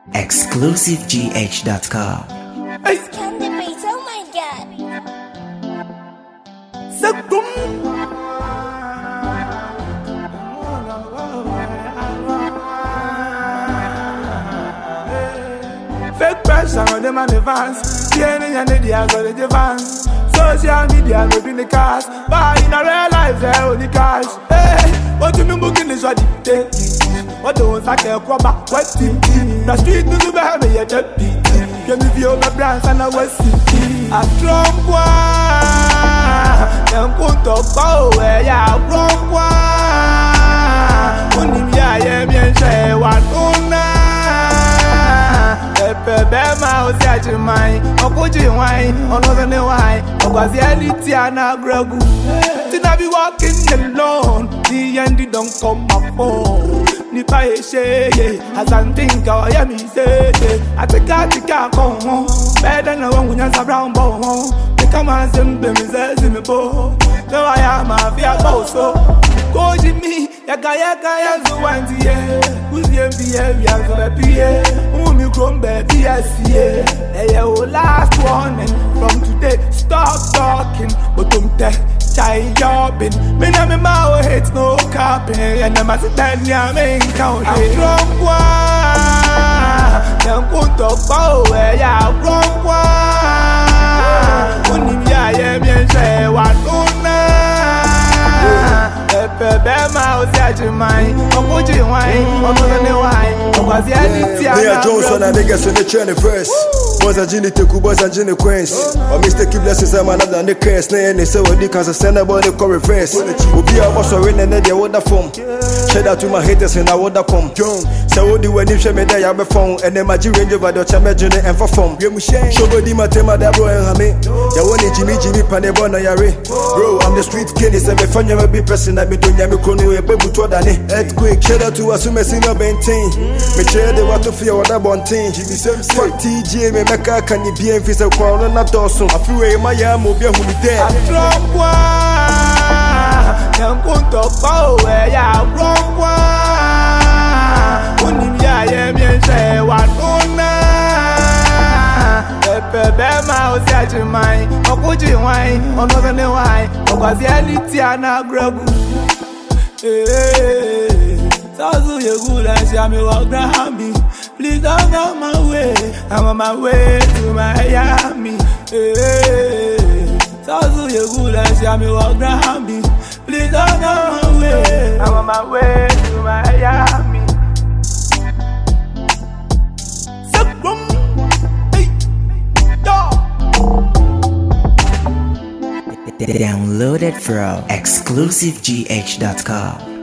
ExclusiveGH.com. Hey, Candy Beats, oh my god. Sagum. Fake pressure on them and the fans. CNN and the got the advance. Social media moving the cars, but in a real life they only cash. Hey, what you mean booking is what dictate? What the ones I can't come back? What the street news about me? You're dead. Can you feel my brands and I was sick? A strong one, them put up power, yeah, wrong one. Only me, I am in share one. Bema o si achi mai okuji wine another ne wine ogwazi eliti ana gregu tina be walking alone the end don't come my phone ni pa she as I think I am me say atika come better na wangu nyanza brown bow they come and zembe me say me bo no I am a fear so koji mi yaka yanzu wanti uzie behavior so be umi grown baby I see hey last warning from today stop talking but chai jobbing me na me ma hate no capping and them as tell me I mean count I'm wrong one them put up power yeah wrong one unim ya me say what Bema o si achi mai okuji wine another ne wine ogwazi eliti ana Mayor Johnson and niggas in the trend verse. Boys and Ginny Teku, boys and Ginny Queens. Or mistake blessings, I'm another the curse. Nay, and they say what they can send about the core reverse. Will be a boss or in and they would have form. Shout out to my haters and I would have come. So what do when you share me there, I have a phone. And then my G range over the chamber journey and for form. Show body my tema that bro and hame. Ya want Jimmy Panebona Yare. Bro, I'm the street kid, it's a fun you be person. I be doing Yamikono, a baby to Dani. Earthquake, shout out to Asume Sino Bentin. Me share the water for your other bontin. Fuck TJ, me make a can you be in physical crown and not also. I feel my yam will be a woman there. I'm wrong one. Them put up power, yeah, wrong one. Unim ya me say what Bema o si achi mai okuji wine another ne wine ogwazi eliti ana gregu Sazu ye good and see me walk down me. Please don't go my way. I'm on my way to Miami. Sazu ye good and see me walk down me. Please don't go my way. I'm on my way to Miami. Sagum, hey, yo. Download it from ExclusiveGH.com.